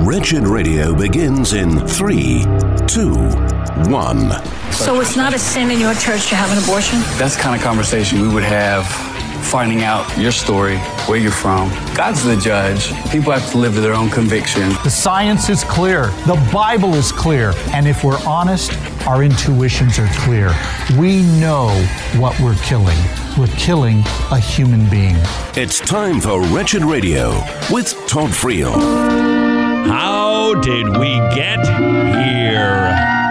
Wretched Radio begins in 3, 2, 1. So it's not a sin in your church to have an abortion? That's the kind of conversation we would have, finding out your story, where you're from. God's the judge. People have to live to their own conviction. The science is clear. The Bible is clear. And if we're honest, our intuitions are clear. We know what we're killing. We're killing a human being. It's time for Wretched Radio with Todd Friel. How did we get here?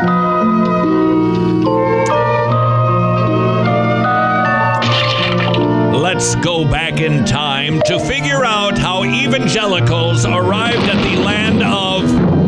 Let's go back in time to figure out how evangelicals arrived at the land of...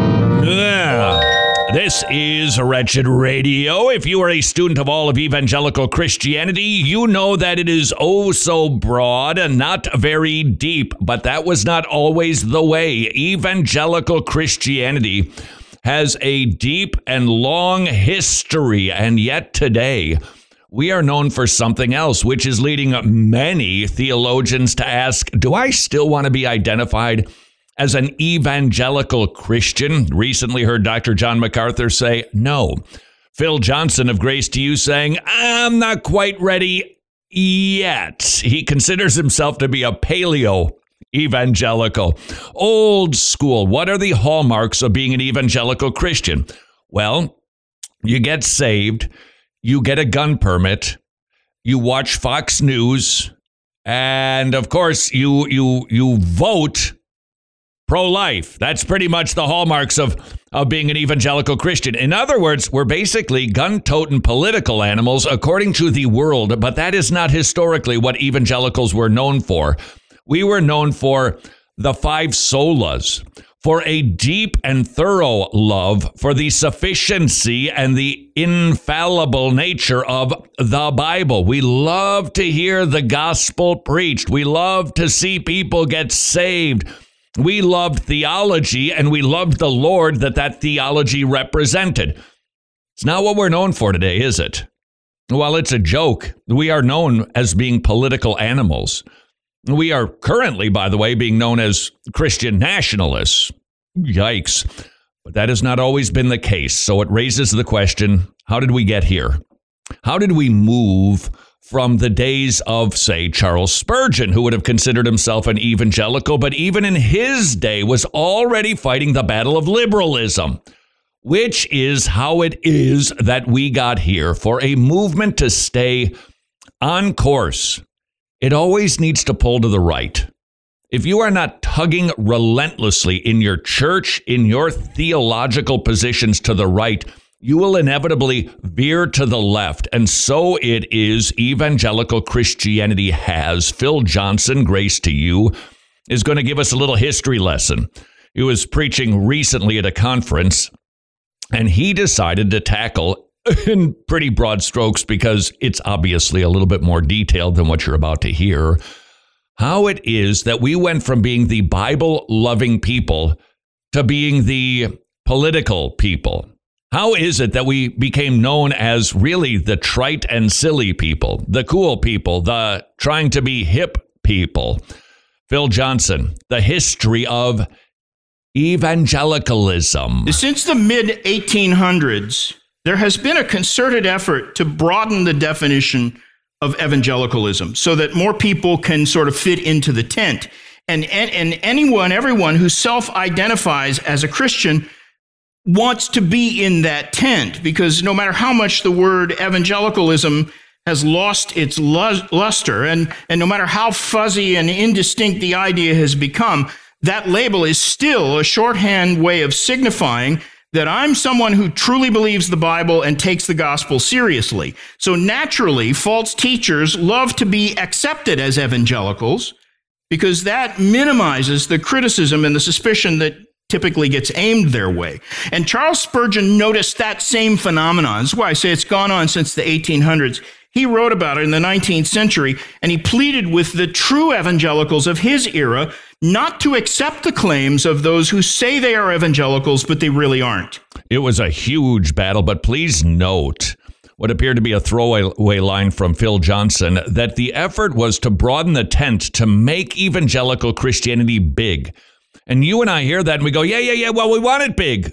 This is Wretched Radio. If you are a student of all of evangelical Christianity, you know that it is oh so broad and not very deep, but that was not always the way. Evangelical Christianity has a deep and long history, and yet today we are known for something else, which is leading many theologians to ask, do I still want to be identified as an evangelical Christian? Recently heard Dr. John MacArthur say no. Phil Johnson of Grace to You saying, I'm not quite ready yet. He considers himself to be a paleo evangelical. Old school. What are the hallmarks of being an evangelical Christian? Well, you get saved, you get a gun permit, you watch Fox News, and of course you vote pro-life. That's pretty much the hallmarks of being an evangelical Christian. In other words, we're basically gun-toting political animals according to the world, but that is not historically what evangelicals were known for. We were known for the 5 solas, for a deep and thorough love for the sufficiency and the infallible nature of the Bible. We love to hear the gospel preached. We love to see people get saved. We loved theology, and we loved the Lord that theology represented. It's not what we're known for today, is it? Well, it's a joke. We are known as being political animals. We are currently, by the way, being known as Christian nationalists. Yikes. But that has not always been the case. So it raises the question, how did we get here? How did we move from the days of, say, Charles Spurgeon, who would have considered himself an evangelical, but even in his day was already fighting the battle of liberalism, which is how it is that we got here. For a movement to stay on course, it always needs to pull to the right. If you are not tugging relentlessly in your church, in your theological positions to the right, you will inevitably veer to the left. And so it is evangelical Christianity has. Phil Johnson, Grace to You, is going to give us a little history lesson. He was preaching recently at a conference, and he decided to tackle in pretty broad strokes, because it's obviously a little bit more detailed than what you're about to hear, how it is that we went from being the Bible-loving people to being the political people. How is it that we became known as really the trite and silly people, the cool people, the trying to be hip people? Phil Johnson, the history of evangelicalism. Since the mid-1800s, there has been a concerted effort to broaden the definition of evangelicalism so that more people can sort of fit into the tent. And everyone who self-identifies as a Christian wants to be in that tent, because no matter how much the word evangelicalism has lost its luster, and no matter how fuzzy and indistinct the idea has become, that label is still a shorthand way of signifying that I'm someone who truly believes the Bible and takes the gospel seriously. So naturally, false teachers love to be accepted as evangelicals, because that minimizes the criticism and the suspicion that typically gets aimed their way. And Charles Spurgeon noticed that same phenomenon. That's why I say it's gone on since the 1800s. He wrote about it in the 19th century, and he pleaded with the true evangelicals of his era not to accept the claims of those who say they are evangelicals, but they really aren't. It was a huge battle, but please note what appeared to be a throwaway line from Phil Johnson, that the effort was to broaden the tent to make evangelical Christianity big. And you and I hear that and we go, yeah, well, we want it big.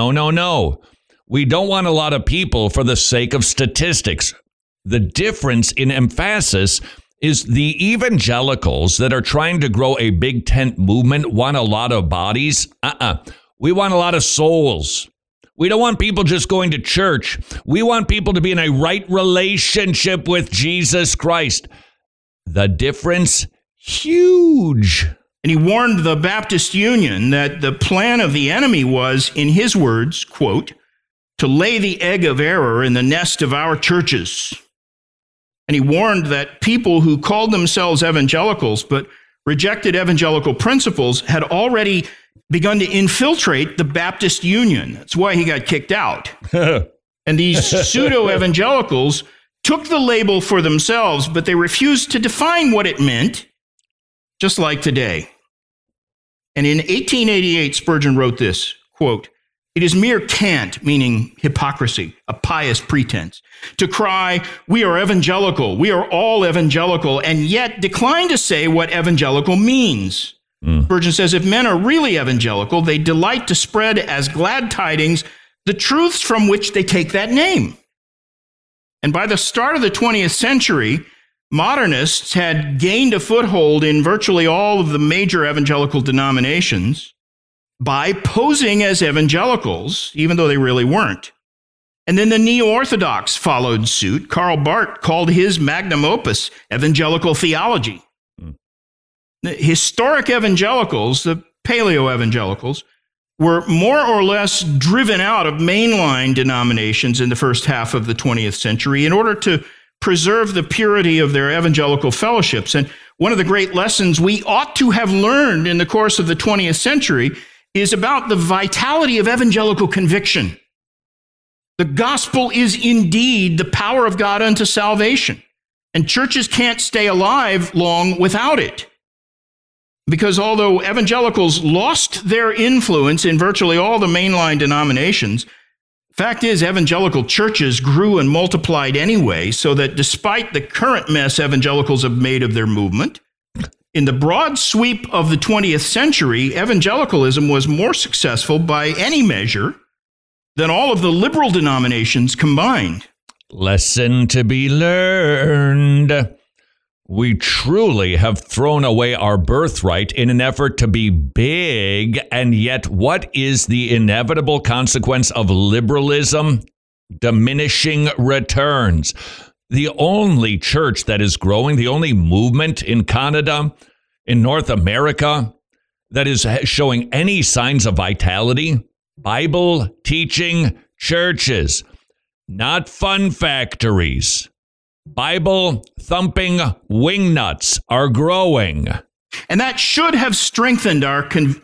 No. We don't want a lot of people for the sake of statistics. The difference in emphasis is the evangelicals that are trying to grow a big tent movement want a lot of bodies. We want a lot of souls. We don't want people just going to church. We want people to be in a right relationship with Jesus Christ. The difference, huge. And he warned the Baptist Union that the plan of the enemy was, in his words, quote, to lay the egg of error in the nest of our churches. And he warned that people who called themselves evangelicals but rejected evangelical principles had already begun to infiltrate the Baptist Union. That's why he got kicked out. And these pseudo-evangelicals took the label for themselves, but they refused to define what it meant, just like today. And in 1888, Spurgeon wrote this, quote, "It is mere cant," meaning hypocrisy, a pious pretense, to cry, "We are evangelical, we are all evangelical," and yet decline to say what evangelical means. Spurgeon says, if men are really evangelical, they delight to spread as glad tidings the truths from which they take that name. And by the start of the 20th century, modernists had gained a foothold in virtually all of the major evangelical denominations by posing as evangelicals, even though they really weren't. And then the neo-Orthodox followed suit. Karl Barth called his magnum opus evangelical theology. The historic evangelicals, the paleo-evangelicals, were more or less driven out of mainline denominations in the first half of the 20th century in order to preserve the purity of their evangelical fellowships. And one of the great lessons we ought to have learned in the course of the 20th century is about the vitality of evangelical conviction. The gospel is indeed the power of God unto salvation, and churches can't stay alive long without it. Because although evangelicals lost their influence in virtually all the mainline denominations, fact is evangelical churches grew and multiplied anyway, so that despite the current mess evangelicals have made of their movement, in the broad sweep of the 20th century, evangelicalism was more successful by any measure than all of the liberal denominations combined. Lesson to be learned. We truly have thrown away our birthright in an effort to be big, and yet what is the inevitable consequence of liberalism? Diminishing returns. The only church that is growing, the only movement in Canada, in North America, that is showing any signs of vitality, Bible teaching churches, not fun factories. Bible thumping wingnuts are growing. And that should have strengthened our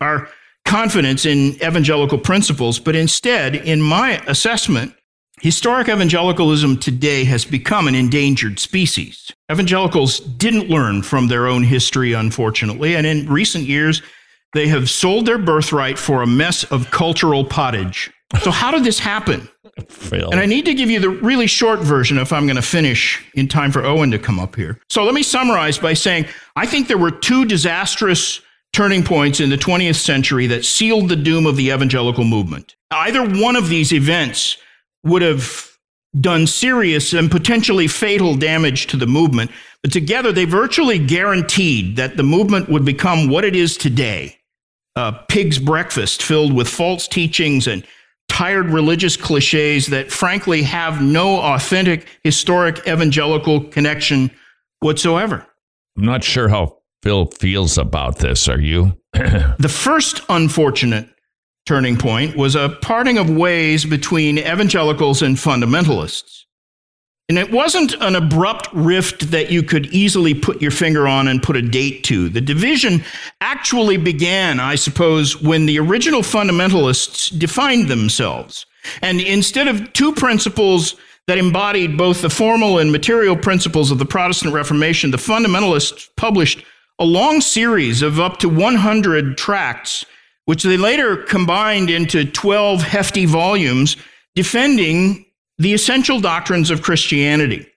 confidence in evangelical principles. But instead, in my assessment, historic evangelicalism today has become an endangered species. Evangelicals didn't learn from their own history, unfortunately. And in recent years, they have sold their birthright for a mess of cultural pottage. So how did this happen? Phil. And I need to give you the really short version if I'm going to finish in time for Owen to come up here. So let me summarize by saying, I think there were two disastrous turning points in the 20th century that sealed the doom of the evangelical movement. Either one of these events would have done serious and potentially fatal damage to the movement, but together they virtually guaranteed that the movement would become what it is today, a pig's breakfast filled with false teachings and tired religious cliches that frankly have no authentic historic evangelical connection whatsoever. I'm not sure how Phil feels about this. Are you? The first unfortunate turning point was a parting of ways between evangelicals and fundamentalists. And it wasn't an abrupt rift that you could easily put your finger on and put a date to. The division actually began, I suppose, when the original fundamentalists defined themselves. And instead of two principles that embodied both the formal and material principles of the Protestant Reformation, the fundamentalists published a long series of up to 100 tracts, which they later combined into 12 hefty volumes defending the essential doctrines of Christianity.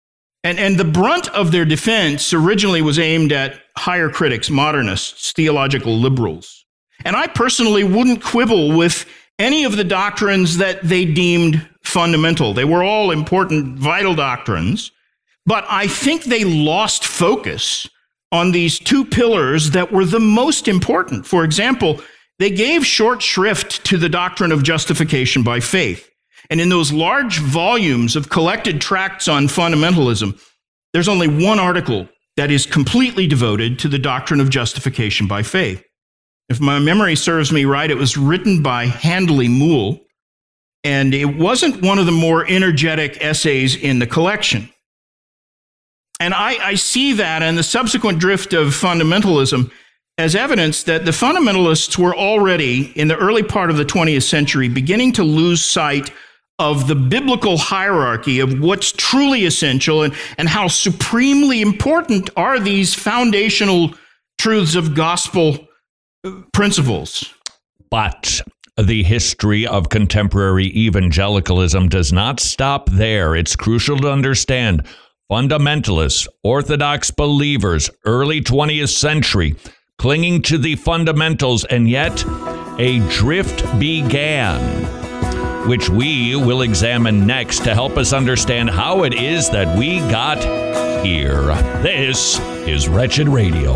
And the brunt of their defense originally was aimed at higher critics, modernists, theological liberals. And I personally wouldn't quibble with any of the doctrines that they deemed fundamental. They were all important, vital doctrines, but I think they lost focus on these two pillars that were the most important. For example, they gave short shrift to the doctrine of justification by faith. And in those large volumes of collected tracts on fundamentalism, there's only one article that is completely devoted to the doctrine of justification by faith. If my memory serves me right, it was written by Handley Moule, and it wasn't one of the more energetic essays in the collection. And I see that and the subsequent drift of fundamentalism as evidence that the fundamentalists were already, in the early part of the 20th century, beginning to lose sight of the biblical hierarchy of what's truly essential and how supremely important are these foundational truths of gospel principles. But the history of contemporary evangelicalism does not stop there. It's crucial to understand fundamentalists, Orthodox believers, early 20th century, clinging to the fundamentals, and yet a drift began, which we will examine next to help us understand how it is that we got here. This is Wretched Radio.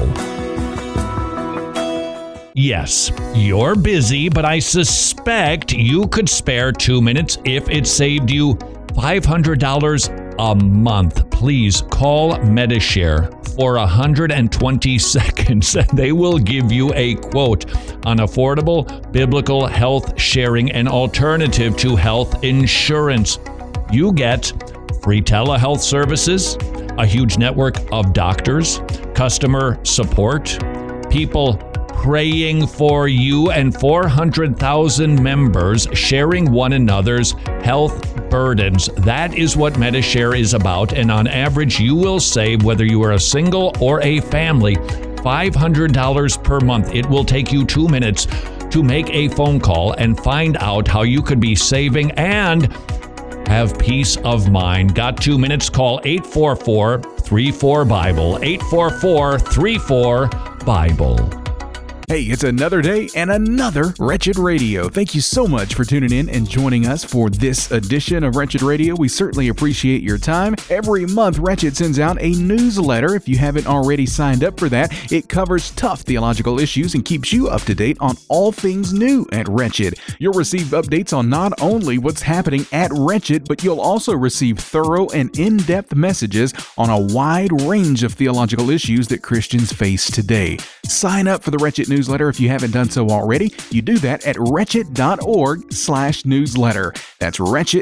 Yes, you're busy, but I suspect you could spare 2 minutes if it saved you $500 a month. Please call Medishare for 120 seconds. They will give you a quote on affordable biblical health sharing, an alternative to health insurance. You get free telehealth services, a huge network of doctors, customer support, people praying for you, and 400,000 members sharing one another's health burdens. That is what Medishare is about, and on average, you will save, whether you are a single or a family, $500 per month. It will take you 2 minutes to make a phone call and find out how you could be saving and have peace of mind. Got 2 minutes? Call 844-34-BIBLE, 844-34-BIBLE. Hey, it's another day and another Wretched Radio. Thank you so much for tuning in and joining us for this edition of Wretched Radio. We certainly appreciate your time. Every month, Wretched sends out a newsletter. If you haven't already signed up for that, it covers tough theological issues and keeps you up to date on all things new at Wretched. You'll receive updates on not only what's happening at Wretched, but you'll also receive thorough and in-depth messages on a wide range of theological issues that Christians face today. Sign up for the Wretched newsletter if you haven't done so already. You do that at wretched.org/newsletter. That's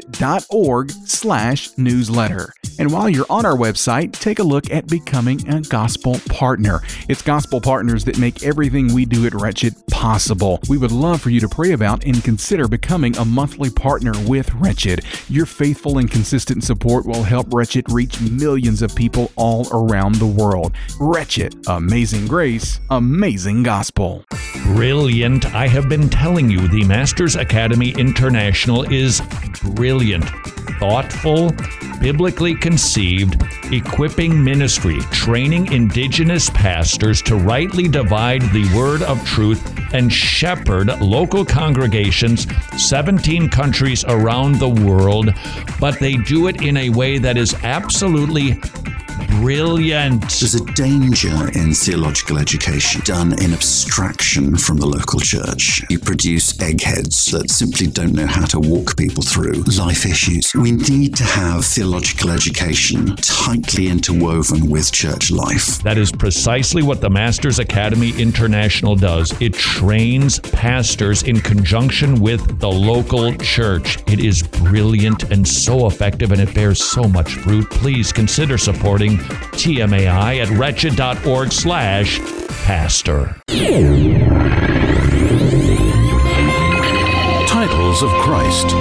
wretched.org/newsletter. And while you're on our website, take a look at becoming a gospel partner. It's gospel partners that make everything we do at Wretched possible. We would love for you to pray about and consider becoming a monthly partner with Wretched. Your faithful and consistent support will help Wretched reach millions of people all around the world. Wretched, amazing grace, amazing gospel. Brilliant. I have been telling you, the Masters Academy International is brilliant, thoughtful, biblically conceived, equipping ministry, training indigenous pastors to rightly divide the word of truth and shepherd local congregations, 17 countries around the world, but they do it in a way that is absolutely brilliant. There's a danger in theological education done in abstraction from the local church. You produce eggheads that simply don't know how to walk people through life issues. We need to have theological education tightly interwoven with church life. That is precisely what the Masters Academy International does. It trains pastors in conjunction with the local church. It is brilliant and so effective, and it bears so much fruit. Please consider supporting TMAI at wretched.org/pastor. Titles of Christ.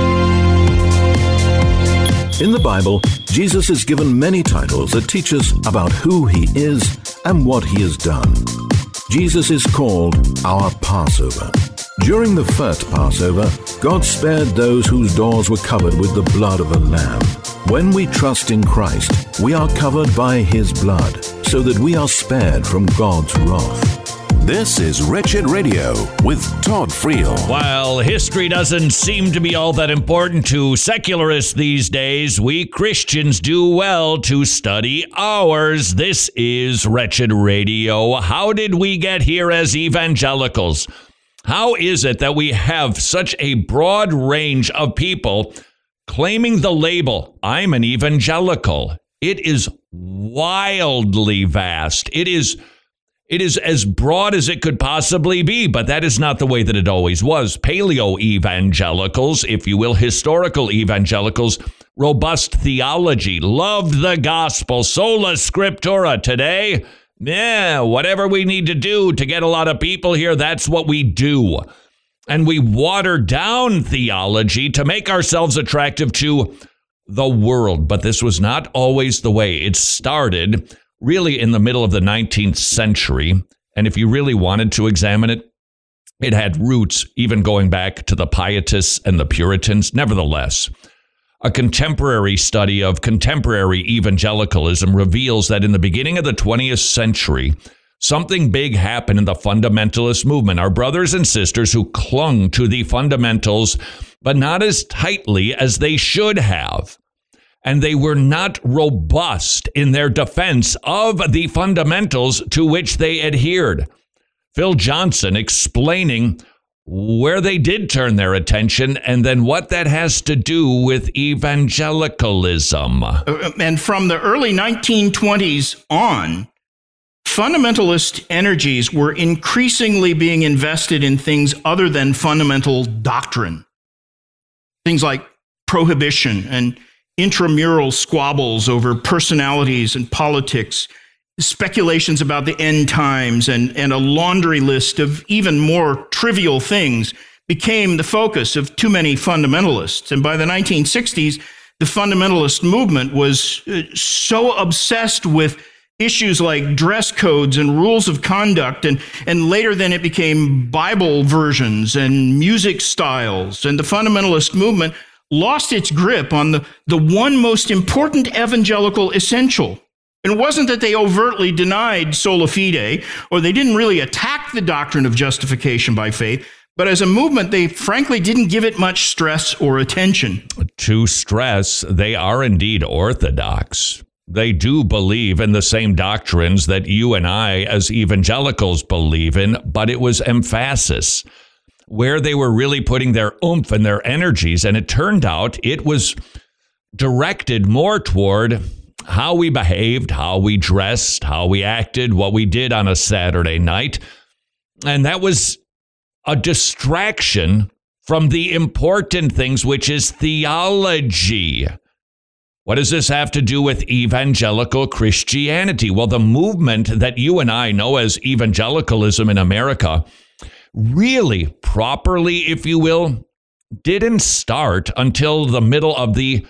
In the Bible, Jesus is given many titles that teach us about who he is and what he has done. Jesus is called our Passover. During the first Passover, God spared those whose doors were covered with the blood of a lamb. When we trust in Christ, we are covered by his blood, so that we are spared from God's wrath. This is Wretched Radio with Todd Friel. While history doesn't seem to be all that important to secularists these days, we Christians do well to study ours. This is Wretched Radio. How did we get here as evangelicals? How is it that we have such a broad range of people claiming the label, I'm an evangelical? It is wildly vast. It is as broad as it could possibly be, but that is not the way that it always was. Paleo-evangelicals, if you will, historical evangelicals, robust theology, loved the gospel, sola scriptura. Today, whatever we need to do to get a lot of people here, that's what we do. And we water down theology to make ourselves attractive to the world. But this was not always the way. It started really in the middle of the 19th century. And if you really wanted to examine it, it had roots even going back to the Pietists and the Puritans. Nevertheless, a contemporary study of contemporary evangelicalism reveals that in the beginning of the 20th century, something big happened in the fundamentalist movement. Our brothers and sisters who clung to the fundamentals, but not as tightly as they should have. And they were not robust in their defense of the fundamentals to which they adhered. Phil Johnson explaining where they did turn their attention and then what that has to do with evangelicalism. And from the early 1920s on, fundamentalist energies were increasingly being invested in things other than fundamental doctrine. Things like prohibition and intramural squabbles over personalities and politics, speculations about the end times, and a laundry list of even more trivial things became the focus of too many fundamentalists. And by the 1960s, the fundamentalist movement was so obsessed with issues like dress codes and rules of conduct, and later then it became Bible versions and music styles, and the fundamentalist movement lost its grip on the one most important evangelical essential. And it wasn't that they overtly denied sola fide, or they didn't really attack the doctrine of justification by faith, but as a movement, they frankly didn't give it much stress or attention. To stress, they are indeed orthodox. They do believe in the same doctrines that you and I as evangelicals believe in, but it was emphasis where they were really putting their oomph and their energies. And it turned out it was directed more toward how we behaved, how we dressed, how we acted, what we did on a Saturday night. And that was a distraction from the important things, which is theology. What does this have to do with evangelical Christianity? Well, the movement that you and I know as evangelicalism in America really properly, if you will, didn't start until the middle of the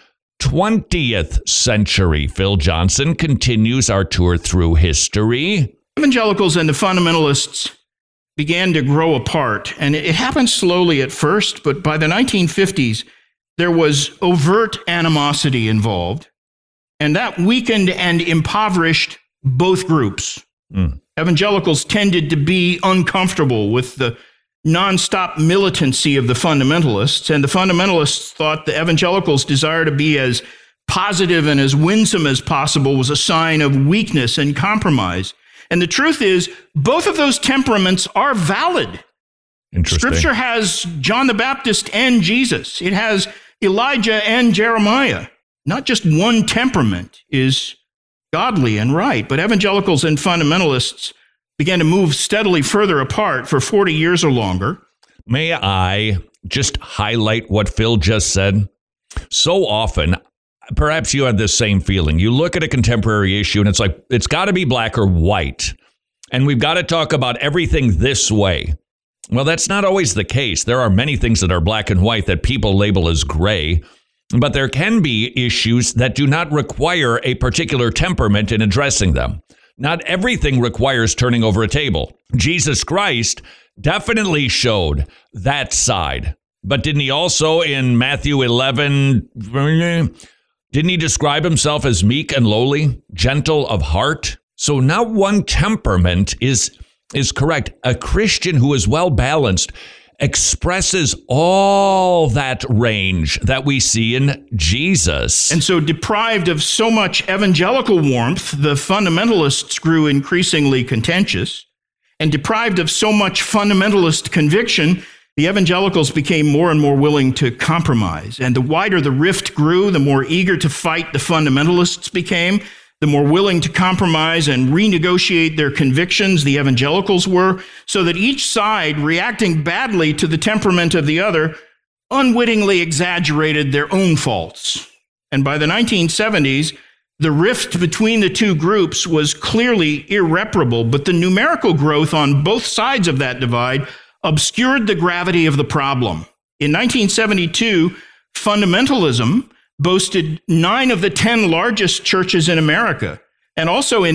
20th century. Phil Johnson continues our tour through history. Evangelicals and the fundamentalists began to grow apart, and it happened slowly at first, but by the 1950s, there was overt animosity involved, and that weakened and impoverished both groups. Evangelicals tended to be uncomfortable with the nonstop militancy of the fundamentalists, and the fundamentalists thought the evangelicals' desire to be as positive and as winsome as possible was a sign of weakness and compromise. And the truth is, both of those temperaments are valid. Scripture has John the Baptist and Jesus. It has Elijah and Jeremiah. Not just one temperament is godly and right, but evangelicals and fundamentalists began to move steadily further apart for 40 years or longer. May I just highlight what Phil just said? So often, perhaps you had this same feeling. You look at a contemporary issue and it's like, it's got to be black or white. And we've got to talk about everything this way. Well, that's not always the case. There are many things that are black and white that people label as gray. But there can be issues that do not require a particular temperament in addressing them. Not everything requires turning over a table. Jesus Christ definitely showed that side. But didn't he also in Matthew 11, didn't he describe himself as meek and lowly, gentle of heart? So not one temperament is is correct. A Christian who is well balanced expresses all that range that we see in Jesus. And so, deprived of so much evangelical warmth, the fundamentalists grew increasingly contentious. And deprived of so much fundamentalist conviction, the evangelicals became more and more willing to compromise. And the wider the rift grew, the more eager to fight the fundamentalists became, the more willing to compromise and renegotiate their convictions the evangelicals were, so that each side, reacting badly to the temperament of the other, unwittingly exaggerated their own faults. And by the 1970s, the rift between the two groups was clearly irreparable, but the numerical growth on both sides of that divide obscured the gravity of the problem. In 1972, fundamentalism boasted 9 of the 10 largest churches in America. And also in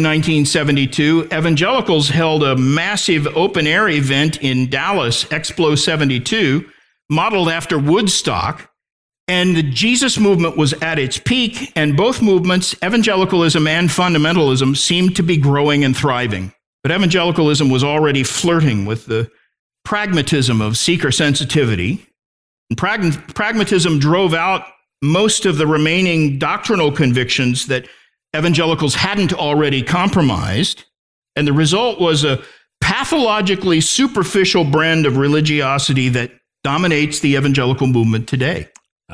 1972, evangelicals held a massive open-air event in Dallas, Explo 72, modeled after Woodstock. And the Jesus movement was at its peak, and both movements, evangelicalism and fundamentalism, seemed to be growing and thriving. But evangelicalism was already flirting with the pragmatism of seeker sensitivity. And pragmatism drove out most of the remaining doctrinal convictions that evangelicals hadn't already compromised. And the result was a pathologically superficial brand of religiosity that dominates the evangelical movement today.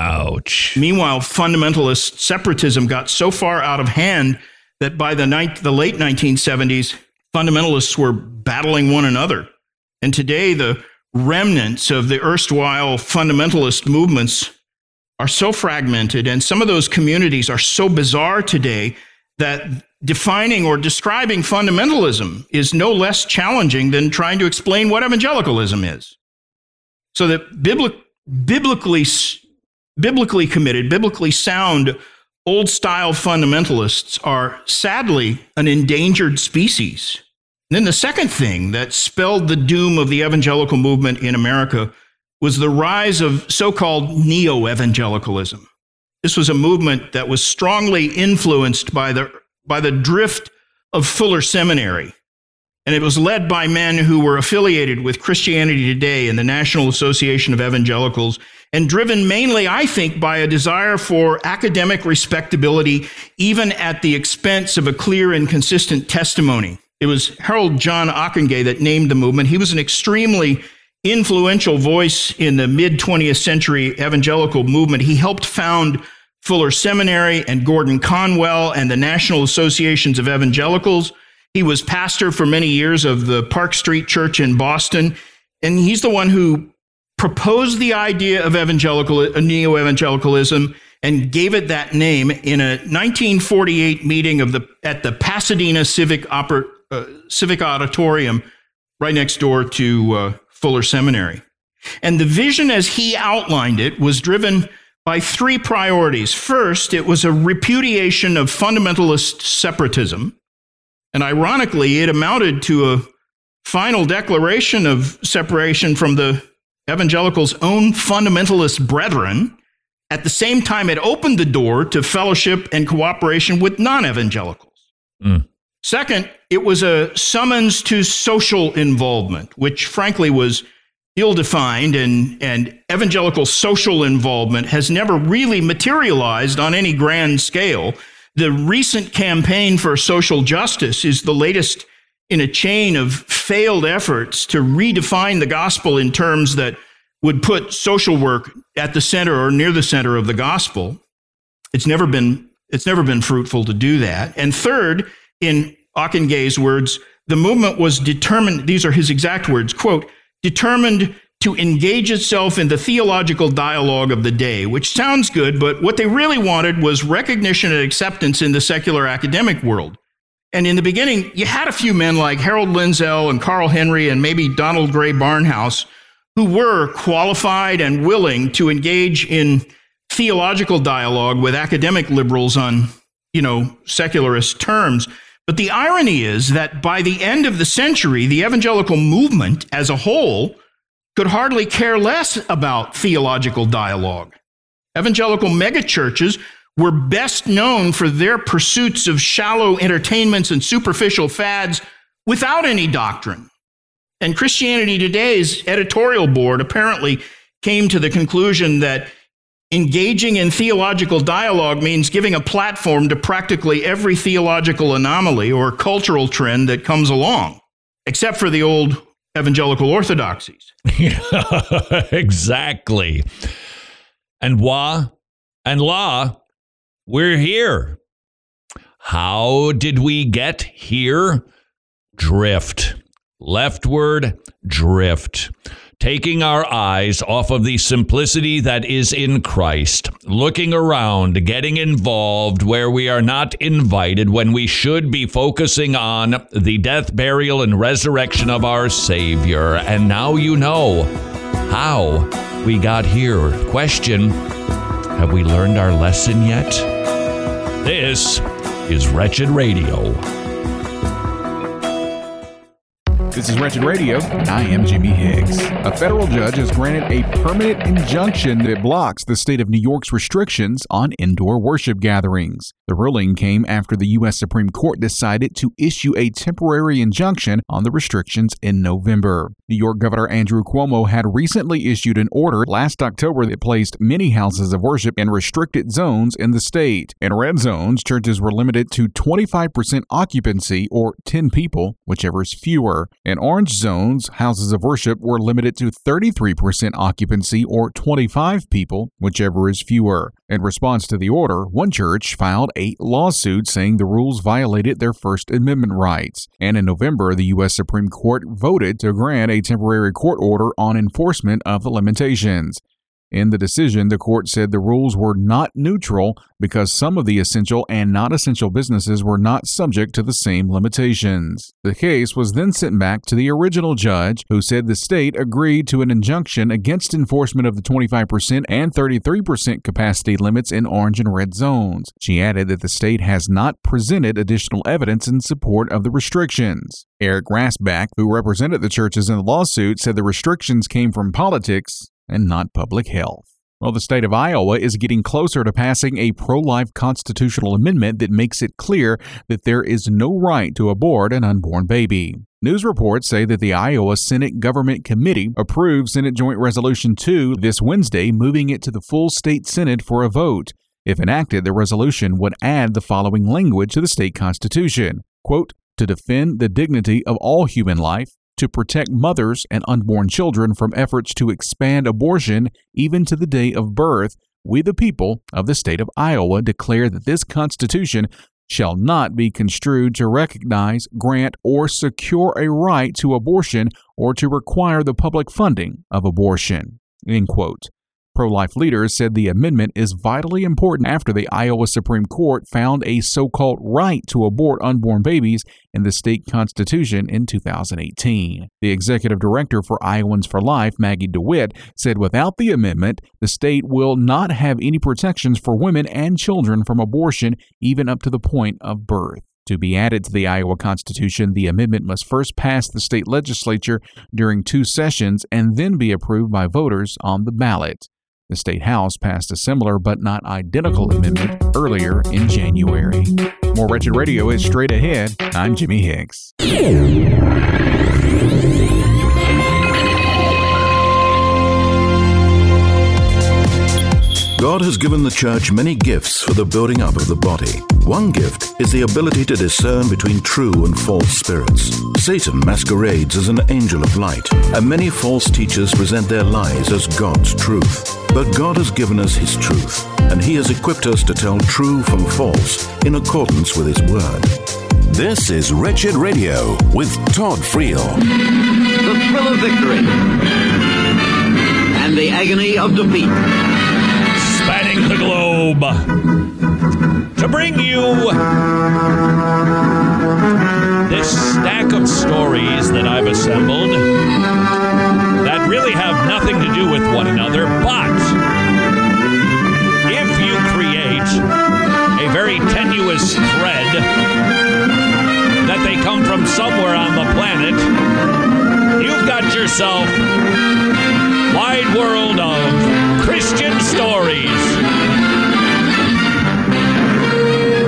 Ouch. Meanwhile, fundamentalist separatism got so far out of hand that by the late 1970s, fundamentalists were battling one another. And today, the remnants of the erstwhile fundamentalist movements are so fragmented, and some of those communities are so bizarre today that defining or describing fundamentalism is no less challenging than trying to explain what evangelicalism is. So that biblically committed, biblically sound, old-style fundamentalists are sadly an endangered species. And then the second thing that spelled the doom of the evangelical movement in America was the rise of so-called neo-evangelicalism. This was a movement that was strongly influenced by the drift of Fuller Seminary. And it was led by men who were affiliated with Christianity Today and the National Association of Evangelicals, and driven mainly, I think, by a desire for academic respectability, even at the expense of a clear and consistent testimony. It was Harold John Ockenga that named the movement. He was an extremely influential voice in the mid-20th century evangelical movement. He helped found Fuller Seminary and Gordon Conwell and the National Associations of Evangelicals. He was pastor for many years of the Park Street Church in Boston, and he's the one who proposed the idea of neo-evangelicalism and gave it that name in a 1948 meeting at the Pasadena Civic Auditorium right next door to Fuller Seminary. And the vision as he outlined it was driven by 3 priorities. First, it was a repudiation of fundamentalist separatism. And ironically, it amounted to a final declaration of separation from the evangelicals' own fundamentalist brethren. At the same time, it opened the door to fellowship and cooperation with non-evangelicals. Second, it was a summons to social involvement, which frankly was ill-defined, and evangelical social involvement has never really materialized on any grand scale. The recent campaign for social justice is the latest in a chain of failed efforts to redefine the gospel in terms that would put social work at the center or near the center of the gospel. It's never been fruitful to do that. And third, in Ockenga's words, the movement was determined, these are his exact words, quote, determined to engage itself in the theological dialogue of the day, which sounds good, but what they really wanted was recognition and acceptance in the secular academic world. And in the beginning, you had a few men like Harold Lindsell and Carl Henry and maybe Donald Gray Barnhouse who were qualified and willing to engage in theological dialogue with academic liberals on, secularist terms. But the irony is that by the end of the century, the evangelical movement as a whole could hardly care less about theological dialogue. Evangelical megachurches were best known for their pursuits of shallow entertainments and superficial fads without any doctrine. And Christianity Today's editorial board apparently came to the conclusion that engaging in theological dialogue means giving a platform to practically every theological anomaly or cultural trend that comes along, except for the old evangelical orthodoxies. Exactly. And wa and la, we're here. How did we get here? Drift. Leftward drift. Taking our eyes off of the simplicity that is in Christ, looking around, getting involved where we are not invited when we should be focusing on the death, burial, and resurrection of our Savior. And now you know how we got here. Question, have we learned our lesson yet? This is Wretched Radio. This is Wretched Radio, and I am Jimmy Higgs. A federal judge has granted a permanent injunction that blocks the state of New York's restrictions on indoor worship gatherings. The ruling came after the U.S. Supreme Court decided to issue a temporary injunction on the restrictions in November. New York Governor Andrew Cuomo had recently issued an order last October that placed many houses of worship in restricted zones in the state. In red zones, churches were limited to 25% occupancy or 10 people, whichever is fewer. In orange zones, houses of worship were limited to 33% occupancy or 25 people, whichever is fewer. In response to the order, one church filed a lawsuit saying the rules violated their First Amendment rights. And in November, the U.S. Supreme Court voted to grant a temporary court order on enforcement of the limitations. In the decision, the court said the rules were not neutral because some of the essential and not essential businesses were not subject to the same limitations. The case was then sent back to the original judge, who said the state agreed to an injunction against enforcement of the 25% and 33% capacity limits in orange and red zones. She added that the state has not presented additional evidence in support of the restrictions. Eric Rasbach, who represented the churches in the lawsuit, said the restrictions came from politics and not public health. Well, the state of Iowa is getting closer to passing a pro-life constitutional amendment that makes it clear that there is no right to abort an unborn baby. News reports say that the Iowa Senate Government Committee approved Senate Joint Resolution 2 this Wednesday, moving it to the full state Senate for a vote. If enacted, the resolution would add the following language to the state constitution, quote, to defend the dignity of all human life, to protect mothers and unborn children from efforts to expand abortion even to the day of birth, we the people of the state of Iowa declare that this Constitution shall not be construed to recognize, grant, or secure a right to abortion or to require the public funding of abortion. End quote. Pro-life leaders said the amendment is vitally important after the Iowa Supreme Court found a so-called right to abort unborn babies in the state constitution in 2018. The executive director for Iowans for Life, Maggie DeWitt, said without the amendment, the state will not have any protections for women and children from abortion even up to the point of birth. To be added to the Iowa Constitution, the amendment must first pass the state legislature during 2 sessions and then be approved by voters on the ballot. The State House passed a similar but not identical amendment earlier in January. More Wretched Radio is straight ahead. I'm Jimmy Higgs. God has given the church many gifts for the building up of the body. One gift is the ability to discern between true and false spirits. Satan masquerades as an angel of light, and many false teachers present their lies as God's truth. But God has given us His truth, and He has equipped us to tell true from false in accordance with His word. This is Wretched Radio with Todd Friel. The thrill of victory and the agony of defeat. Spanning the globe to bring you this stack of stories that I've assembled that really have nothing to do with one another, but if you create a very tenuous thread that they come from somewhere on the planet, you've got yourself wide world of Christian stories.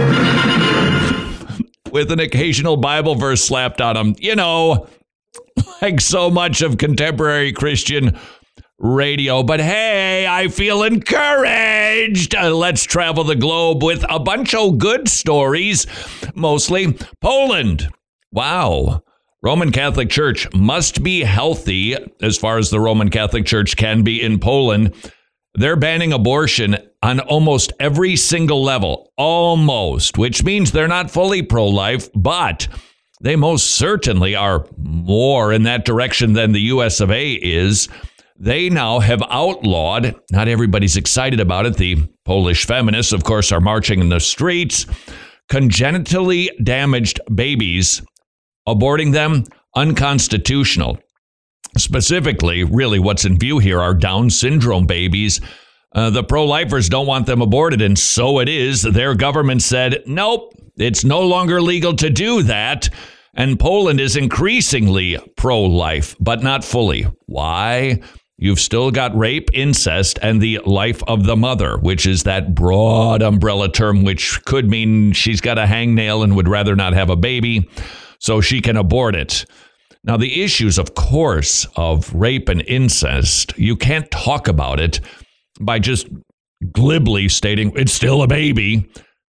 With an occasional Bible verse slapped on them. You know, like so much of contemporary Christian radio. But hey, I feel encouraged. Let's travel the globe with a bunch of good stories, mostly Poland. Wow. Roman Catholic Church must be healthy as far as the Roman Catholic Church can be in Poland. They're banning abortion on almost every single level, almost, which means they're not fully pro-life, but they most certainly are more in that direction than the US of A is. They now have outlawed, not everybody's excited about it, the Polish feminists, of course, are marching in the streets, congenitally damaged babies, aborting them, unconstitutional. Specifically, really what's in view here are Down syndrome babies. The pro-lifers don't want them aborted, and so it is. Their government said, nope, it's no longer legal to do that. And Poland is increasingly pro-life, but not fully. Why? You've still got rape, incest, and the life of the mother, which is that broad umbrella term, which could mean she's got a hangnail and would rather not have a baby, so she can abort it. Now, the issues, of course, of rape and incest, you can't talk about it by just glibly stating it's still a baby.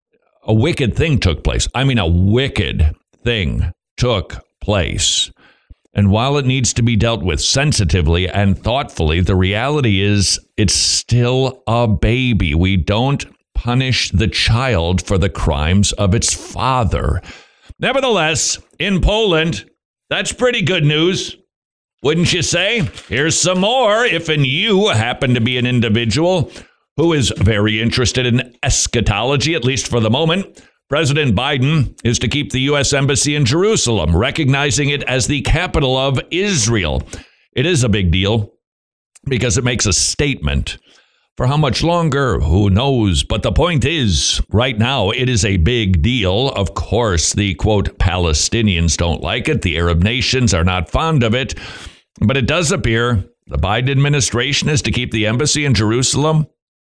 A wicked thing took place. I mean, a wicked thing took place. And while it needs to be dealt with sensitively and thoughtfully, the reality is it's still a baby. We don't punish the child for the crimes of its father. Nevertheless, in Poland, that's pretty good news, wouldn't you say? Here's some more if you happen to be an individual who is very interested in eschatology, at least for the moment. President Biden is to keep the U.S. Embassy in Jerusalem, recognizing it as the capital of Israel. It is a big deal because it makes a statement. For how much longer, who knows? But the point is, right now, it is a big deal. Of course, the, quote, Palestinians don't like it. The Arab nations are not fond of it. But it does appear the Biden administration is to keep the embassy in Jerusalem.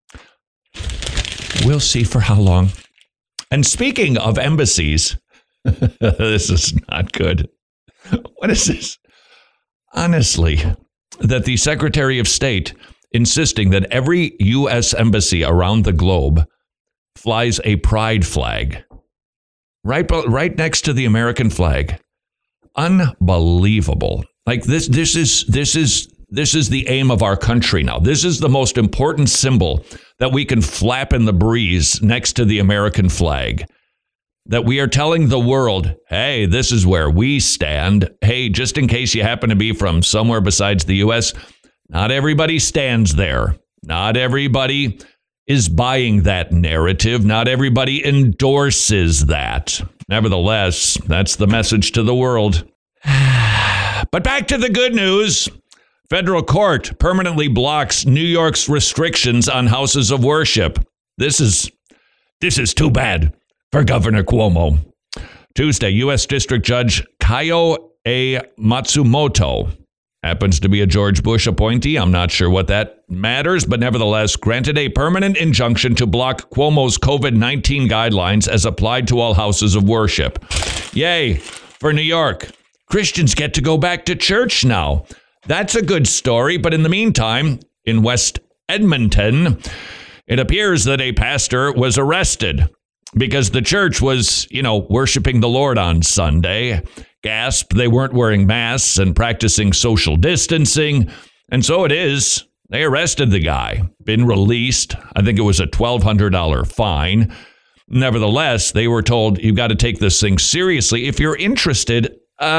We'll see for how long. And speaking of embassies, this is not good. What is this? Honestly, that the Secretary of State insisting that every U.S. embassy around the globe flies a pride flag right next to the American flag. Unbelievable. Like this is the aim of our country now. This is the most important symbol that we can flap in the breeze next to the American flag. That we are telling the world, hey, this is where we stand. Hey, just in case you happen to be from somewhere besides the U.S., not everybody stands there. Not everybody is buying that narrative. Not everybody endorses that. Nevertheless, that's the message to the world. But back to the good news. Federal court permanently blocks New York's restrictions on houses of worship. This is too bad for Governor Cuomo. Tuesday, U.S. District Judge Kayo A. Matsumoto, happens to be a George Bush appointee. I'm not sure what that matters, but nevertheless granted a permanent injunction to block Cuomo's COVID-19 guidelines as applied to all houses of worship. Yay for New York. Christians get to go back to church now. That's a good story, but in the meantime, in West Edmonton, it appears that a pastor was arrested because the church was, worshiping the Lord on Sunday. Gasp, they weren't wearing masks and practicing social distancing. And so it is. They arrested the guy, been released. I think it was a $1,200 fine. Nevertheless, they were told, you've got to take this thing seriously. If you're interested,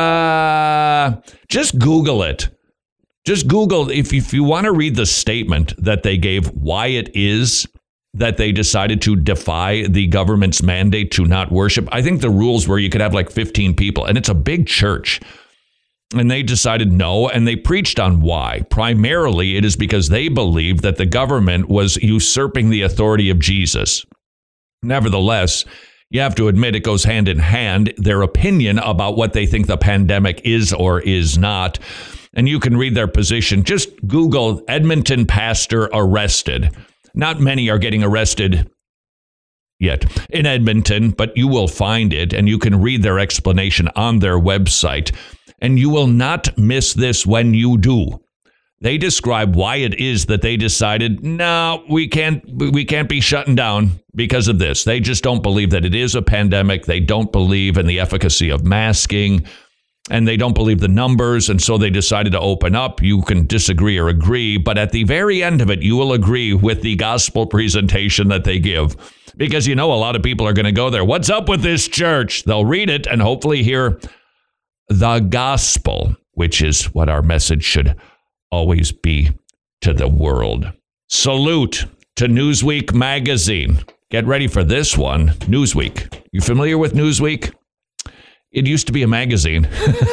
just Google it. Just Google, if you want to read the statement that they gave, why it is that they decided to defy the government's mandate to not worship. I think the rules were you could have like 15 people, and it's a big church. And they decided no, and they preached on why. Primarily, it is because they believed that the government was usurping the authority of Jesus. Nevertheless, you have to admit it goes hand in hand, their opinion about what they think the pandemic is or is not. And you can read their position. Just Google Edmonton pastor arrested. Not many are getting arrested yet in Edmonton, but you will find it, and you can read their explanation on their website. And you will not miss this when you do. They describe why it is that they decided, no, we can't be shutting down because of this. They just don't believe that it is a pandemic. They don't believe in the efficacy of masking, and they don't believe the numbers, and so they decided to open up. You can disagree or agree, but at the very end of it, you will agree with the gospel presentation that they give, because a lot of people are going to go there. What's up with this church? They'll read it and hopefully hear the gospel, which is what our message should always be to the world. Salute to Newsweek magazine. Get ready for this one. Newsweek. You familiar with Newsweek? It used to be a magazine.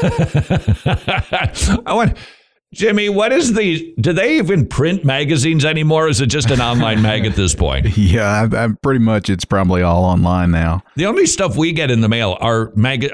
Jimmy, do they even print magazines anymore? Or is it just an online mag at this point? Yeah, I'm pretty much, it's probably all online now. The only stuff we get in the mail are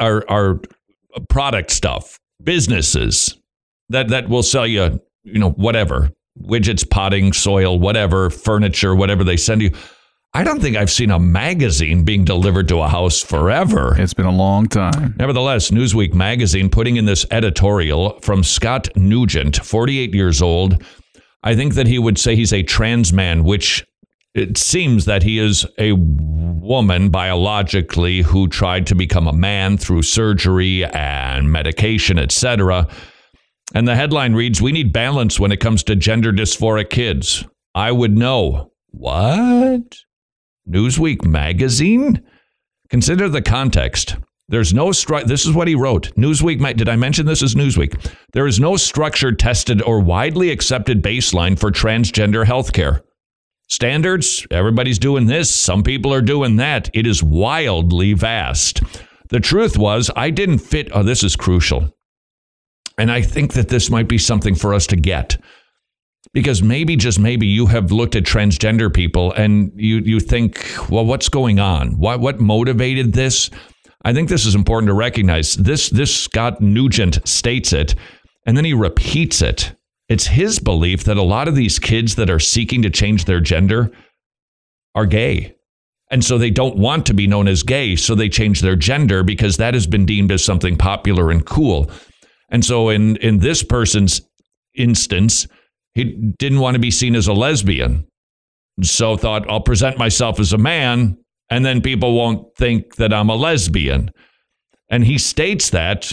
product stuff, businesses that will sell you, whatever, widgets, potting, soil, whatever, furniture, whatever they send you. I don't think I've seen a magazine being delivered to a house forever. It's been a long time. Nevertheless, Newsweek magazine putting in this editorial from Scott Nugent, 48 years old. I think that he would say he's a trans man, which it seems that he is a woman biologically who tried to become a man through surgery and medication, etc. And the headline reads, "We need balance when it comes to gender dysphoric kids." I would know. What? Newsweek magazine? Consider the context. There's no this is what he wrote. Newsweek, did I mention this is Newsweek? There is no structured, tested, or widely accepted baseline for transgender healthcare. Standards, everybody's doing this. Some people are doing that. It is wildly vast. The truth was, I didn't fit. Oh, this is crucial. And I think that this might be something for us to get. Because maybe, just maybe, you have looked at transgender people and you think, well, what's going on? What motivated this? I think this is important to recognize. This Scott Nugent states it, and then he repeats it. It's his belief that a lot of these kids that are seeking to change their gender are gay. And so they don't want to be known as gay, so they change their gender because that has been deemed as something popular and cool. And so in this person's instance, he didn't want to be seen as a lesbian. So thought, I'll present myself as a man, and then people won't think that I'm a lesbian. And he states that,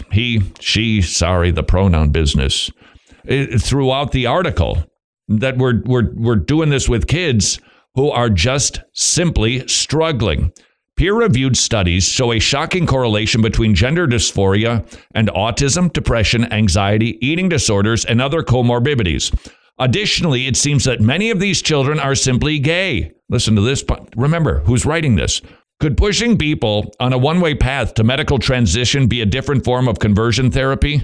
the pronoun business, throughout the article, that we're doing this with kids who are just simply struggling. Peer-reviewed studies show a shocking correlation between gender dysphoria and autism, depression, anxiety, eating disorders, and other comorbidities. Additionally, it seems that many of these children are simply gay. Listen to this. Remember, who's writing this? Could pushing people on a one-way path to medical transition be a different form of conversion therapy?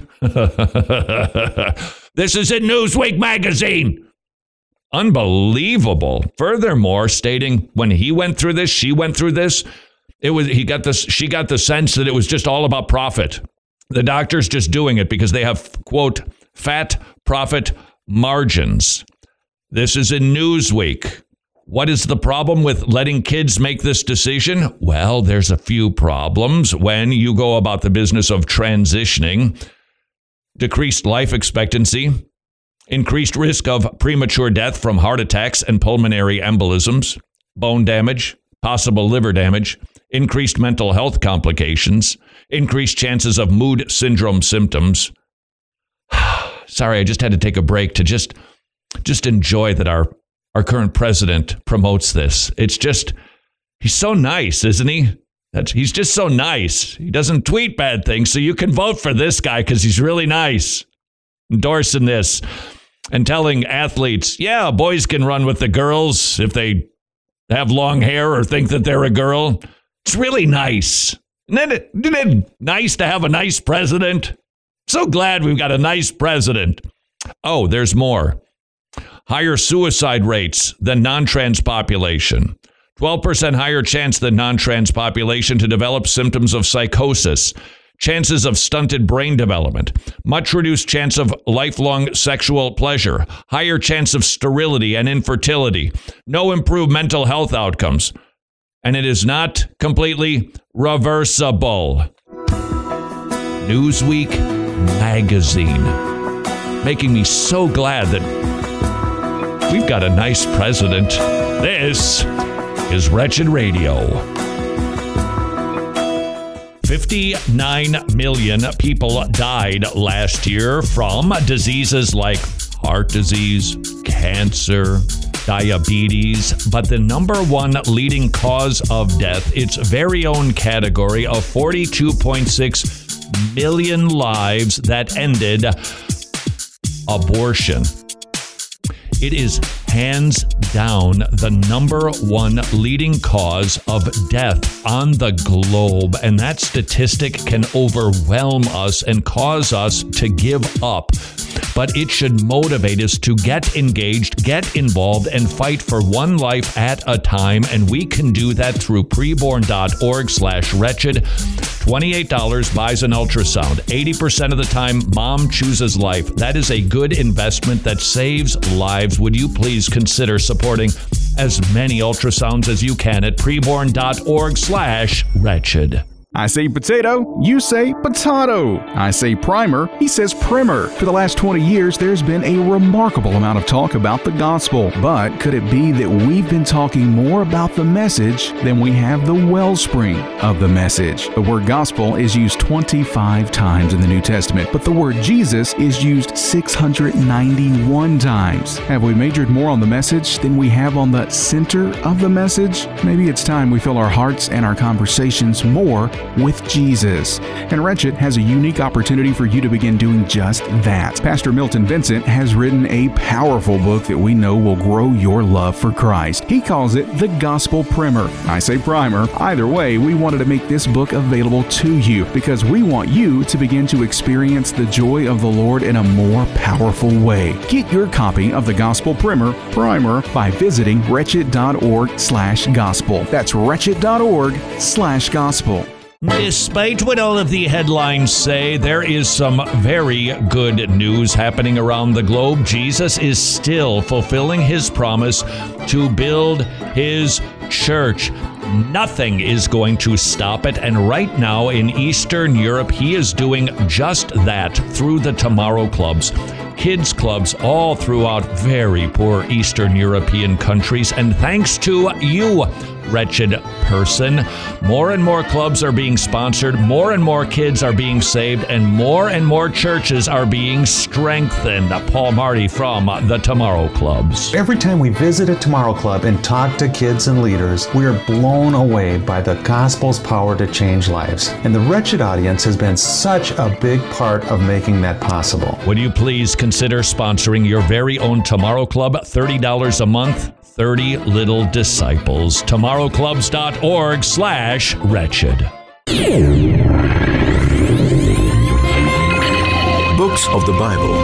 This is in Newsweek magazine. Unbelievable. Furthermore, stating when he went through this, she went through this, she got the sense that it was just all about profit. The doctor's just doing it because they have, quote, fat profit margins. This is in Newsweek. What is the problem with letting kids make this decision? Well, there's a few problems when you go about the business of transitioning. Decreased life expectancy, increased risk of premature death from heart attacks and pulmonary embolisms, bone damage, possible liver damage, increased mental health complications, increased chances of mood syndrome symptoms. Sorry, I just had to take a break to just enjoy that our current president promotes this. It's just, he's so nice, isn't he? He's just so nice. He doesn't tweet bad things, so you can vote for this guy because he's really nice. Endorsing this and telling athletes, yeah, boys can run with the girls if they have long hair or think that they're a girl. It's really nice. Isn't it nice to have a nice president? So glad we've got a nice president. Oh, there's more. Higher suicide rates than non-trans population. 12% higher chance than non-trans population to develop symptoms of psychosis. Chances of stunted brain development. Much reduced chance of lifelong sexual pleasure. Higher chance of sterility and infertility. No improved mental health outcomes. And it is not completely reversible. Newsweek magazine, making me so glad that we've got a nice president. This is Wretched Radio. 59 million people died last year from diseases like heart disease, cancer, diabetes, but the number one leading cause of death, its very own category of 42.6 million lives that ended, abortion. It is hands down the number one leading cause of death on the globe, and that statistic can overwhelm us and cause us to give up. But it should motivate us to get engaged, get involved, and fight for one life at a time. And we can do that through preborn.org/wretched. $28 buys an ultrasound. 80% of the time, mom chooses life. That is a good investment that saves lives. Would you please consider supporting as many ultrasounds as you can at preborn.org/wretched. I say potato, you say potato. I say primer, he says primer. For the last 20 years, there's been a remarkable amount of talk about the gospel. But could it be that we've been talking more about the message than we have the wellspring of the message? The word gospel is used 25 times in the New Testament, but the word Jesus is used 691 times. Have we majored more on the message than we have on the center of the message? Maybe it's time we fill our hearts and our conversations more with Jesus. And Wretched has a unique opportunity for you to begin doing just that. Pastor Milton Vincent has written a powerful book that we know will grow your love for Christ. He calls it the Gospel Primer. I say primer. Either way, we wanted to make this book available to you because we want you to begin to experience the joy of the Lord in a more powerful way. Get your copy of the Gospel Primer by visiting wretched.org/gospel. That's wretched.org/gospel. Despite what all of the headlines say, there is some very good news happening around the globe. Jesus is still fulfilling his promise to build his church. Nothing is going to stop it. And right now in Eastern Europe, he is doing just that through the Tomorrow Clubs. Kids clubs all throughout very poor Eastern European countries. And thanks to you, wretched person, more and more clubs are being sponsored, more and more kids are being saved, and more churches are being strengthened. Paul Marty from the Tomorrow Clubs. Every time we visit a Tomorrow Club and talk to kids and leaders, we are blown away by the gospel's power to change lives. And the Wretched audience has been such a big part of making that possible. Would you please consider sponsoring your very own Tomorrow Club? $30 a month. 30 little disciples. tomorrowclubs.org/wretched. Books of the Bible.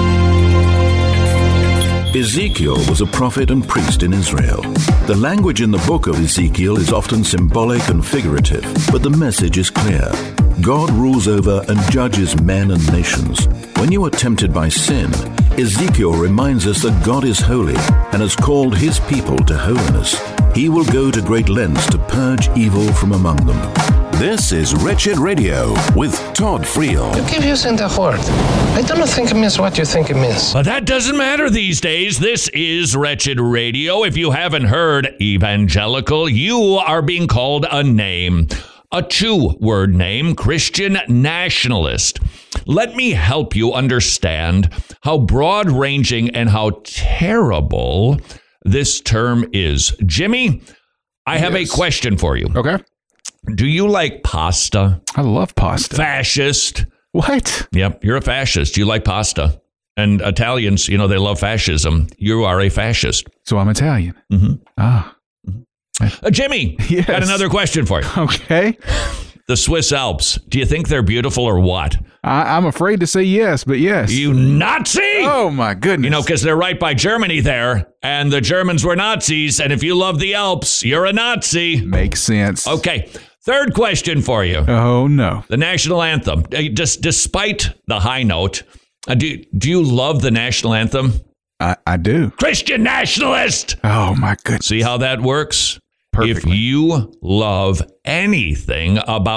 Ezekiel was a prophet and priest in Israel. The language in the book of Ezekiel is often symbolic and figurative, but the message is clear. God rules over and judges men and nations. When you are tempted by sin, Ezekiel reminds us that God is holy and has called his people to holiness. He will go to great lengths to purge evil from among them. This is Wretched Radio with Todd Friel. You keep using the word. I don't think it means what you think it means. But that doesn't matter these days. This is Wretched Radio. If you haven't heard evangelical, you are being called a name. A two-word name, Christian nationalist. Let me help you understand how broad-ranging and how terrible this term is. Jimmy, I have a question for you. Okay. Do you like pasta? I love pasta. Fascist. What? Yep, you're a fascist. You like pasta. And Italians, they love fascism. You are a fascist. So I'm Italian. Mm-hmm. Ah. Jimmy, yes. Got another question for you. Okay. The Swiss Alps, do you think they're beautiful or what? I'm afraid to say yes, but yes. You Nazi! Oh, my goodness. Because they're right by Germany there, and the Germans were Nazis, and if you love the Alps, you're a Nazi. Makes sense. Okay, third question for you. Oh, no. The national anthem. Despite the high note, do you love the national anthem? I do. Christian nationalist! Oh, my goodness. See how that works? Perfectly. If you love anything about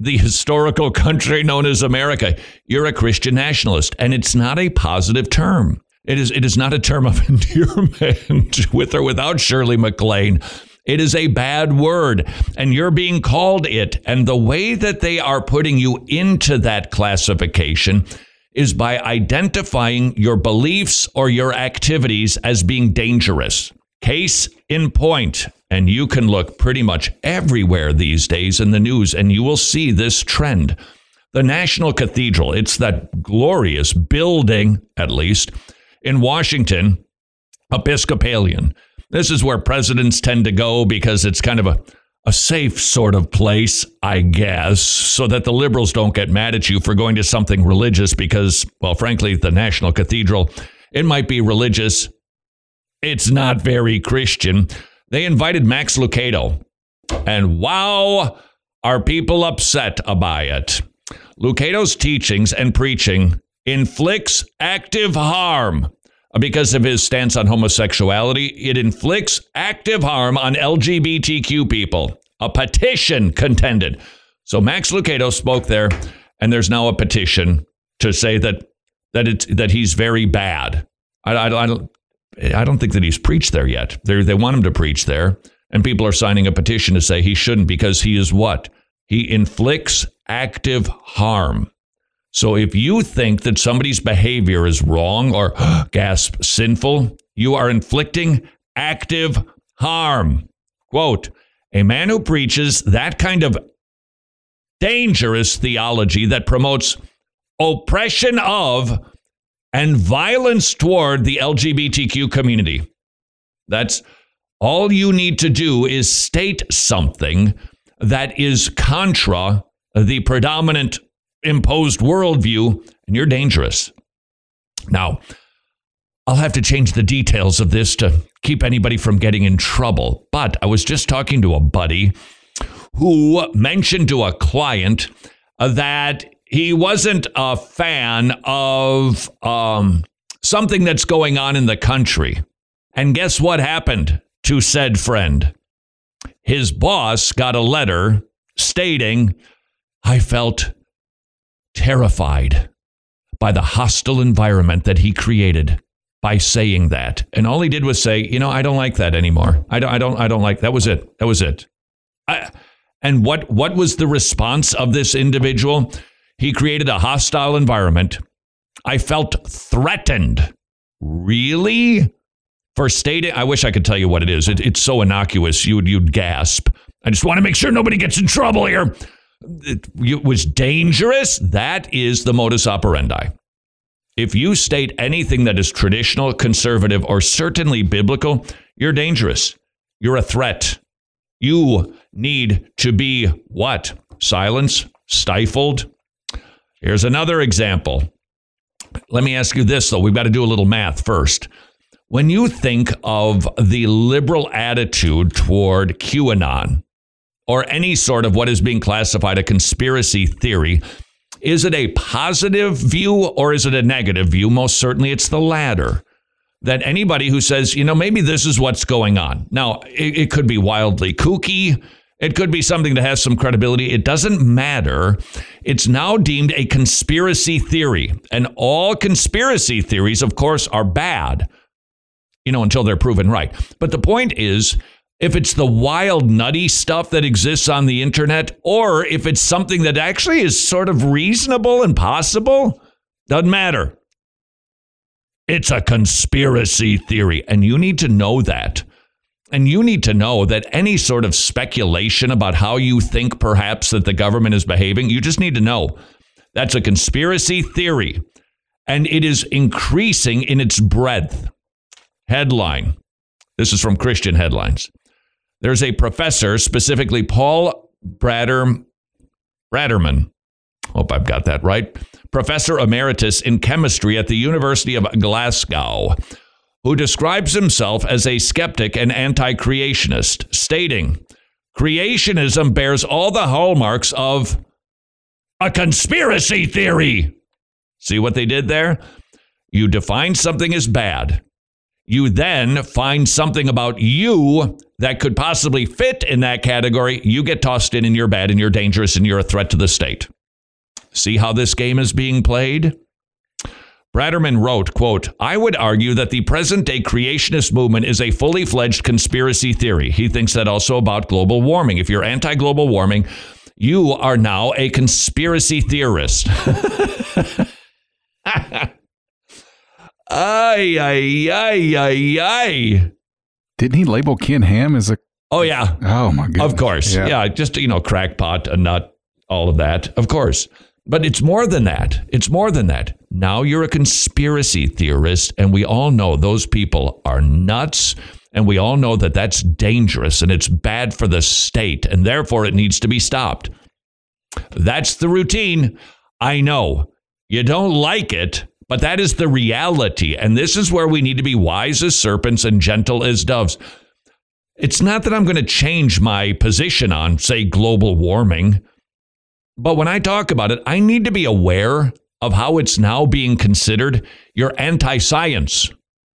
the historical country known as America. You're a Christian nationalist, and it's not a positive term. It is not a term of endearment with or without Shirley MacLaine. It is a bad word, and you're being called it. And the way that they are putting you into that classification is by identifying your beliefs or your activities as being dangerous. Case in point, and you can look pretty much everywhere these days in the news, and you will see this trend. The National Cathedral, it's that glorious building, at least, in Washington, Episcopalian. This is where presidents tend to go because it's kind of a safe sort of place, I guess, so that the liberals don't get mad at you for going to something religious because, well, frankly, the National Cathedral, it might be religious. It's not very Christian. They invited Max Lucado, and wow, are people upset about it. Lucado's teachings and preaching inflicts active harm because of his stance on homosexuality. It inflicts active harm on LGBTQ people. A petition contended. So Max Lucado spoke there, and there's now a petition to say that he's very bad. I don't think that he's preached there yet. They want him to preach there, and people are signing a petition to say he shouldn't because he is what? He inflicts active harm. So if you think that somebody's behavior is wrong or, gasp, sinful, you are inflicting active harm. Quote, a man who preaches that kind of dangerous theology that promotes oppression of and violence toward the LGBTQ community. That's all you need to do is state something that is contra the predominant imposed worldview, and you're dangerous. Now, I'll have to change the details of this to keep anybody from getting in trouble. But I was just talking to a buddy who mentioned to a client that he wasn't a fan of something that's going on in the country. And guess what happened to said friend? His boss got a letter stating, I felt terrified by the hostile environment that he created by saying that. And all he did was say, I don't like that anymore. I don't like that. Was it. And what was the response of this individual? He created a hostile environment. I felt threatened. Really? For stating, I wish I could tell you what it is. It's so innocuous, you'd gasp. I just want to make sure nobody gets in trouble here. It was dangerous. That is the modus operandi. If you state anything that is traditional, conservative, or certainly biblical, you're dangerous. You're a threat. You need to be what? Silenced? Stifled? Here's another example. Let me ask you this, though. We've got to do a little math first. When you think of the liberal attitude toward QAnon, or any sort of what is being classified a conspiracy theory, is it a positive view or is it a negative view? Most certainly it's the latter. That anybody who says, maybe this is what's going on. Now, it could be wildly kooky. It could be something that has some credibility. It doesn't matter. It's now deemed a conspiracy theory. And all conspiracy theories, of course, are bad, until they're proven right. But the point is, if it's the wild, nutty stuff that exists on the internet, or if it's something that actually is sort of reasonable and possible, doesn't matter. It's a conspiracy theory, and you need to know that. And you need to know that any sort of speculation about how you think perhaps that the government is behaving, you just need to know that's a conspiracy theory, and it is increasing in its breadth. Headline. This is from Christian Headlines. There's a professor, specifically Paul Braderman, hope I've got that right, professor emeritus in chemistry at the University of Glasgow, who describes himself as a skeptic and anti-creationist, stating, creationism bears all the hallmarks of a conspiracy theory. See what they did there? You define something as bad. you then find something about you that could possibly fit in that category. You get tossed in and you're bad and you're dangerous and you're a threat to the state. See how this game is being played? Bratterman wrote, quote, I would argue that the present-day creationist movement is a fully fledged conspiracy theory. He thinks that also about global warming. If you're anti-global warming, you are now a conspiracy theorist. Ay, ay, ay, ay, ay. Didn't he label Ken Ham as a... Oh, yeah. Oh, my goodness. Of course. Yeah, just, crackpot, a nut, all of that. Of course. But it's more than that. It's more than that. Now you're a conspiracy theorist, and we all know those people are nuts, and we all know that that's dangerous, and it's bad for the state, and therefore it needs to be stopped. That's the routine. I know. You don't like it, but that is the reality, and this is where we need to be wise as serpents and gentle as doves. It's not that I'm going to change my position on, say, global warming, but when I talk about it, I need to be aware of how it's now being considered. You're anti-science.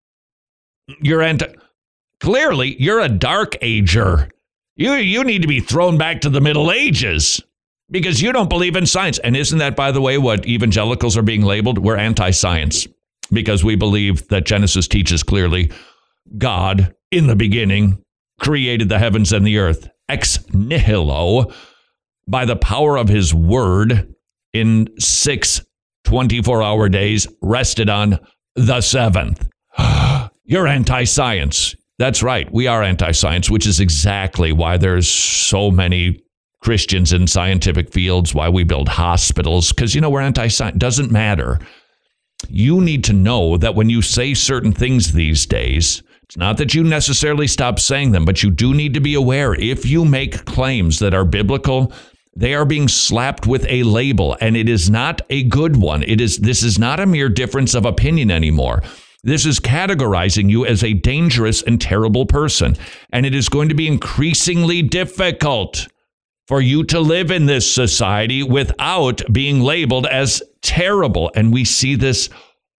Clearly, you're a dark ager. You need to be thrown back to the Middle Ages because you don't believe in science. And isn't that, by the way, what evangelicals are being labeled? We're anti-science because we believe that Genesis teaches clearly God, in the beginning, created the heavens and the earth ex nihilo, by the power of his word in 6 24-hour days, rested on the seventh. You're anti-science. That's right. We are anti-science, which is exactly why there's so many Christians in scientific fields, why we build hospitals, because, we're anti-science. Doesn't matter. You need to know that when you say certain things these days, it's not that you necessarily stop saying them, but you do need to be aware. If you make claims that are biblical, they are being slapped with a label, and it is not a good one. This is not a mere difference of opinion anymore. This is categorizing you as a dangerous and terrible person, and it is going to be increasingly difficult for you to live in this society without being labeled as terrible, and we see this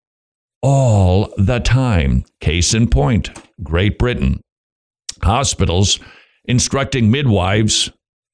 all the time. Case in point, Great Britain. Hospitals instructing midwives,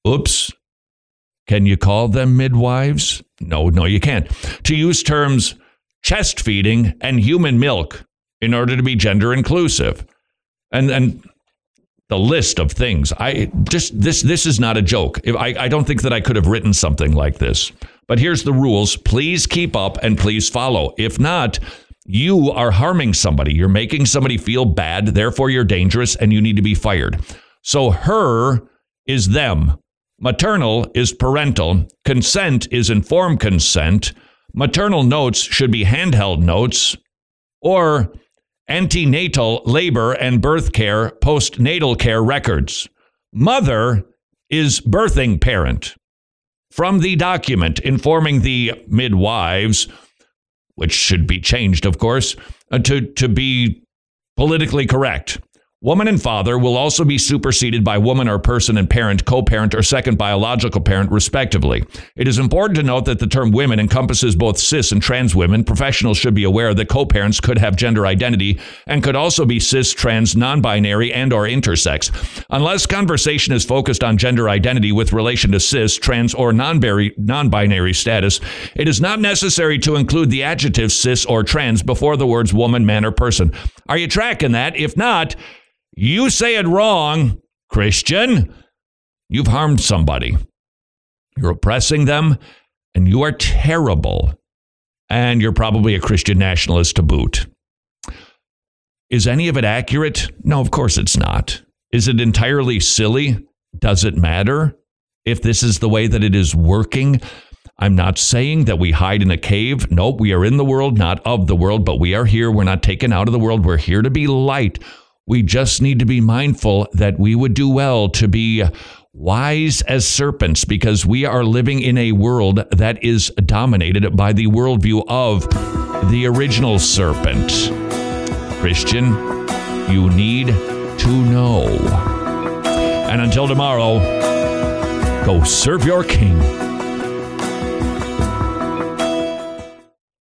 can you call them midwives? No, you can't. To use terms chest feeding and human milk in order to be gender inclusive. And the list of things. This is not a joke. I don't think that I could have written something like this. But here's the rules. Please keep up and please follow. If not, you are harming somebody. You're making somebody feel bad. Therefore, you're dangerous and you need to be fired. So her is them. Maternal is parental. Consent is informed consent. Maternal notes should be handheld notes. Or antenatal labor and birth care, postnatal care records. Mother is birthing parent. From the document informing the midwives, which should be changed, of course, to be politically correct. Woman and father will also be superseded by woman or person and parent, co-parent, or second biological parent, respectively. It is important to note that the term women encompasses both cis and trans women. Professionals should be aware that co-parents could have gender identity and could also be cis, trans, non-binary, and or intersex. Unless conversation is focused on gender identity with relation to cis, trans, or non-binary status, it is not necessary to include the adjective cis or trans before the words woman, man, or person. Are you tracking that? If not, you say it wrong, Christian. You've harmed somebody. You're oppressing them, and you are terrible. And you're probably a Christian nationalist to boot. Is any of it accurate? No, of course it's not. Is it entirely silly? Does it matter? If this is the way that it is working, I'm not saying that we hide in a cave. Nope, we are in the world, not of the world, but we are here. We're not taken out of the world. We're here to be light. We just need to be mindful that we would do well to be wise as serpents, because we are living in a world that is dominated by the worldview of the original serpent. Christian, you need to know. And until tomorrow, go serve your king.